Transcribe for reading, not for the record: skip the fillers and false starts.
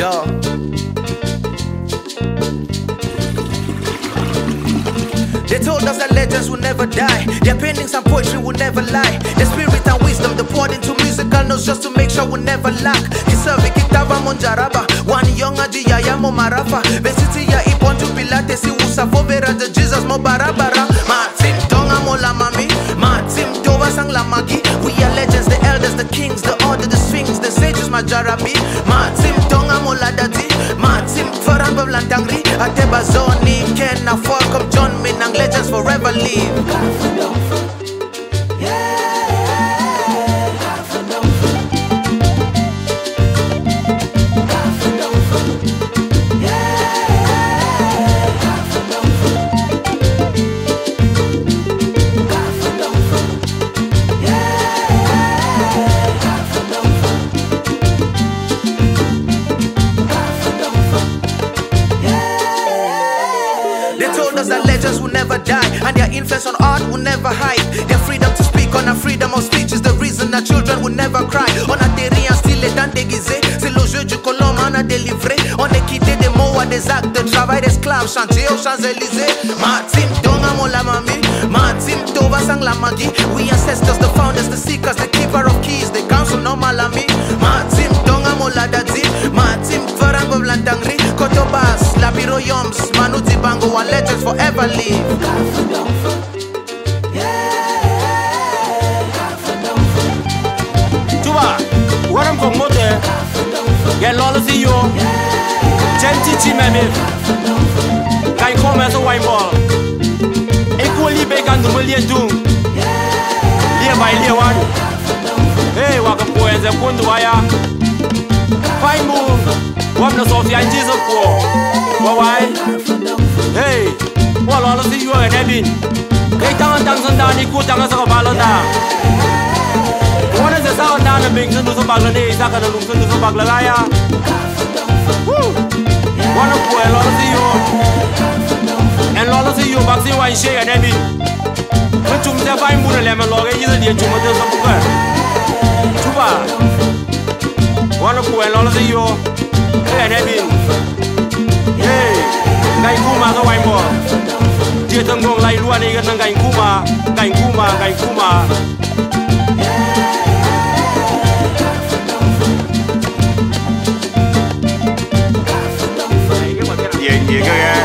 Yo. They told us that legends will never die. Their paintings and poetry will never lie. Their spirit and wisdom they poured into musical notes just to make sure we'll never lack. Kisavi kitava monjaraba, one young adia yamo marafa. Besiti ya ipon to pilate si usafo vera the Jesus mo barabara. Matim tonga mola mami, matim tova sang la magi. We are legends, the elders, the kings, the order, the sphinx, the sages majarabi. Matim tonga mola dati, matim faran bablantangri. Ateba zoni ken na fall come John Minang. Legends forever live. That legends will never die, and their influence on art will never hide. Their freedom to speak on a freedom of speech is the reason that children will never cry. On a terrain style tant déguisé, c'est le jeu du colon on a délivré. On est quitté des mots à des actes de travail d'esclaves, chantier aux Champs-Élysées. Matim donga mola mami, matim tova sang la magi. We ancestors, the founders, the seekers, the keeper of keys, the council no malami. Matim donga mola dadi, matim farango blantangri, kotobas, labiro yoms, manuti bango, and legends forever live. Tuba, waram kong mote, get lolo si yo, genti chi meme, kai kome so wine ball, equally bacon to million doom, lia by lia one, hey waka po enze kundu waya, fine move, wam na Sophia and Jesus po, why? Hey, what all of you and Ebin? They don't dance on down, you could tell us about that. One is the sound down and being to the Bangladesh, Saka the Luton to the Bangladesh. One of you, a lot of you, and a lot of you, Baxi, why share and Ebin. When to the fine moon and lemon log, either the Jumatas of the Tuba. One of you, a lot of you, and Ebin. Hey. Gai kuma so wai mo dia tang gong lai luan ni kan gai kuma ye ye